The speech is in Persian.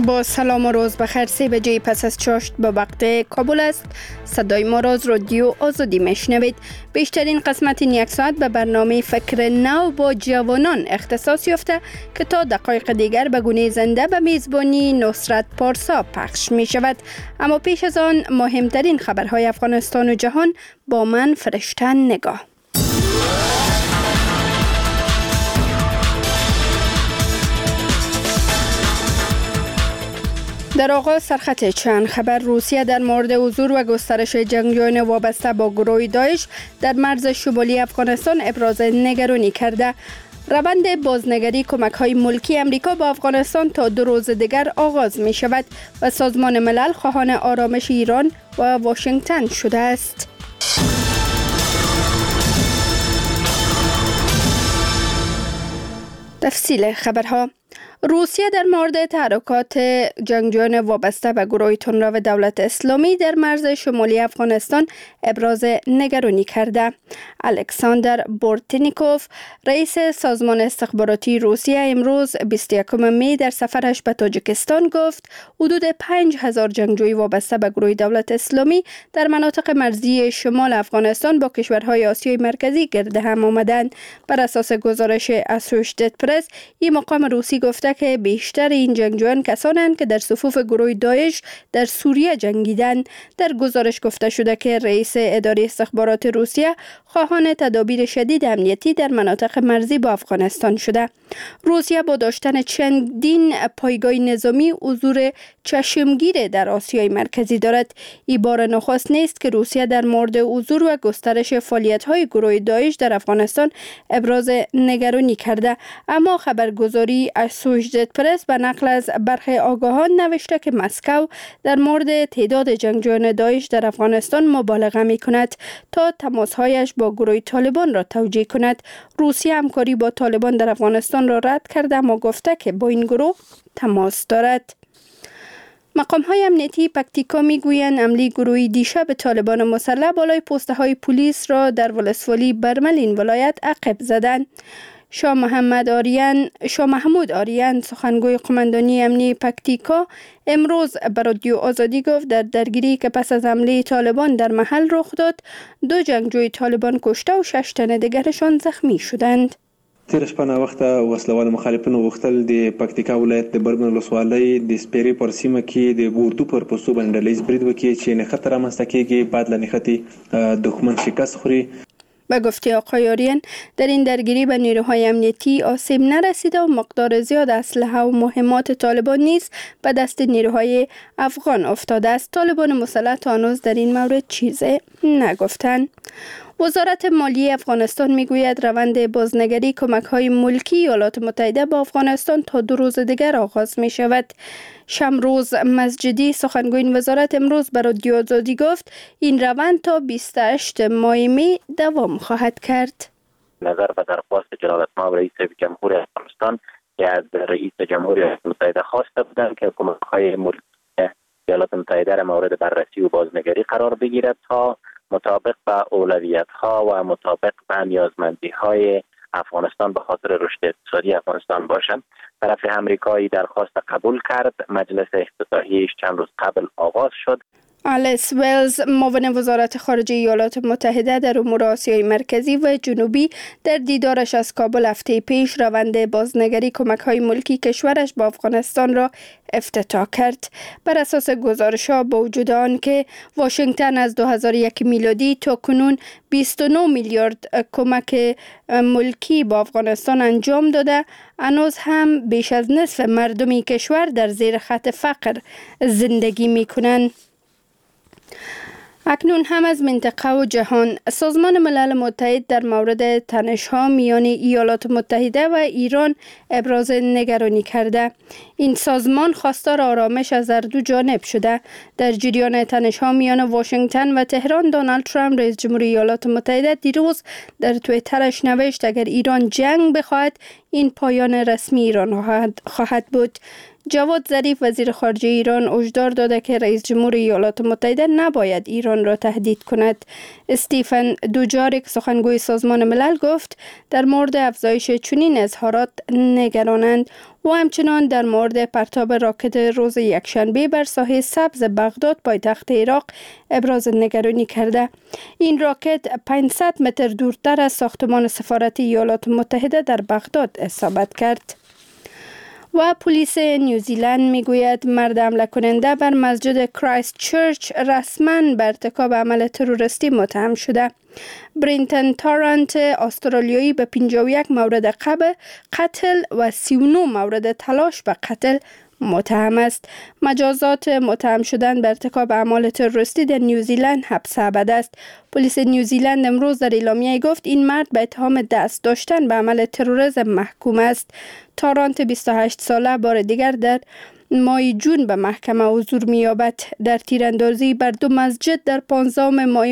با سلام و روز بخیر. 3 بجه پس از چاشت به وقت کابل است. صدای ما را از رادیو آزادی میشنوید. بیشترین قسمت این یک ساعت به برنامه فکر نو با جوانان اختصاص یافته که تا دقایق دیگر به گونه زنده به میزبانی نصرت پارسا پخش می شود. اما پیش از آن مهمترین خبرهای افغانستان و جهان با من فرشته نگاه. در آغاز سرخط چند خبر. روسیه در مورد حضور و گسترش جنگجویان وابسته با گروه داعش در مرز شمالی افغانستان ابراز نگرانی کرده. روند بازنگری کمک‌های ملکی امریکا با افغانستان تا 2 روز دیگر آغاز می شود و سازمان ملل خواهان آرامش ایران و واشنگتن شده است. تفصیل خبرها. روسیه در مورد تحرکات جنگجویان وابسته به گروه تندرو دولت اسلامی در مرز شمالی افغانستان ابراز نگرانی کرده. الکساندر بورتنیکوف، رئیس سازمان استخباراتی روسیه، امروز 21 می در سفرش به تاجیکستان گفت حدود 5000 جنگجوی وابسته به گروه دولت اسلامی در مناطق مرزی شمال افغانستان با کشورهای آسیای مرکزی گرد هم آمدند. بر اساس گزارش اسوشیتد پرس، این مقام روسی گفته که بیشتر این جنگجویان کسانند که در صفوف گروه داعش در سوریه جنگیدند. در گزارش گفته شده که رئیس اداره استخبارات روسیه خواهان تدابیر شدید امنیتی در مناطق مرزی با افغانستان شده. روسیه با داشتن چندین پایگاه نظامی حضور چشمگیر در آسیای مرکزی دارد. این بار نخست نیست که روسیه در مورد حضور و گسترش فعالیت‌های گروه داعش در افغانستان ابراز نگرانی کرده، اما خبرگزاری اسوشیتد پرس به نقل از برخی آگاهان نوشته که مسکو در مورد تعداد جنگجویان داعش در افغانستان مبالغه می‌کند تا تماس‌هایش با گروه طالبان را توجیه کند. روسیه همکاری با طالبان در افغانستان را رد کرده اما گفته که با این گروه تماس دارد. مقام‌های امنیتی پکتیکا می‌گویند حمله گروهی دیشب طالبان مسلح بالای پست‌های پلیس را در ولسوالی برمل این ولایت عقب زدند. شاه محمود آریان، سخنگوی قماندانی امنیتی پکتیکا، امروز به رادیو آزادی گفت در درگیری که پس از حمله طالبان در محل رخ داد، 2 جنگجوی طالبان کشته و 6 تن دیگرشان زخمی شدند. تیر شپه ناوخته وسلوال مخالفینو غوښتل د پکتیکا ولایت د برمل ولسوالۍ د سپیرې پر سیمه کې د اردو پر پوستو باندې ډلهییز برید وکړي چې نښته رامنځته کېږي. بعد له نښتې دښمن شکست خوري. به گفته آقای آریان، در این درگیری به نیروهای امنیتی آسیب نرسیده و مقدار زیاد اسلحه و مهمات طالبان نیز به دست نیروهای افغان افتاده است. طالبان مسلح تا هنوز در این مورد چیزی نگفتند. وزارت مالیه افغانستان میگوید روند بازنگری کمک‌های ملکی ایالات متحده با افغانستان تا 2 روز دیگر آغاز می شود. شمروز مسجدی، سخنگوی این وزارت، امروز به رادیو آزادی گفت این روند تا 28 ماه می دوام خواهد کرد. نظر به درخواست جلالتمآب رئیس جمهوری افغانستان که از رئیس جمهوری ایالات متحده خواسته بودند که کمک‌های ملکی ایالات متحده را مورد بررسی و بازنگری قرار بگیرد تا مطابق به اولویت‌ها و مطابق به نیازمندی‌های افغانستان به خاطر رشد اقتصادی افغانستان باشند. طرف امریکایی درخواست قبول کرد. مجلس افتتاحیش چند روز قبل آغاز شد. آلیس ویلز، معاون وزارت خارجه ایالات متحده در امور آسیای مرکزی و جنوبی، در دیدارش از کابل هفته پیش روند بازنگری کمک‌های ملکی کشورش با افغانستان را افتتاح کرد. بر اساس گزارش‌ها با وجود آن که واشنگتن از 2001 میلادی تا کنون 29 میلیارد کمک ملکی با افغانستان انجام داده، هنوز هم بیش از نصف مردم کشور در زیر خط فقر زندگی می‌کنند. اکنون هم از منطقه و جهان. سازمان ملل متحد در مورد تنش‌ها میان ایالات متحده و ایران ابراز نگرانی کرده. این سازمان خواستار آرامش از هر دو جانب شده. در جریان تنش‌ها میان واشنگتن و تهران، دونالد ترامپ رئیس جمهوری ایالات متحده دیروز در توییترش نوشت اگر ایران جنگ بخواهد این پایان رسمی ایران خواهد بود. جواد ظریف وزیر خارجه ایران هشدار داده که رئیس جمهور ایالات متحده نباید ایران را تهدید کند. استیفن دوجاریک سخنگوی سازمان ملل گفت در مورد افزایش چنین اظهارات نگرانند و همچنان در مورد پرتاب راکت روز یکشنبه بر ساحل سبز بغداد پایتخت عراق ابراز نگرانی کرده. این راکت 500 متر دورتر از ساختمان سفارت ایالات متحده در بغداد اصابت کرد. و پلیس نیوزیلند میگوید مرد حمله کننده بر مسجد کرایست چرچ رسما به ارتکاب عمل تروریستی متهم شده. برینتن تارانت استرالیایی به 51 مورد قتل و 39 مورد تلاش به قتل متهم است. مجازات متهم شدن به ارتکاب اعمال تروریستی در نیوزیلند حبس ابد است. پلیس نیوزیلند امروز در اعلامیه گفت این مرد به اتهام دست داشتن به عمل تروریسم محکوم است. تارانت 28 ساله بار دیگر در ماه جون به محکمه حضور می‌یابد. در تیراندازی بر 2 مسجد در 15 ماه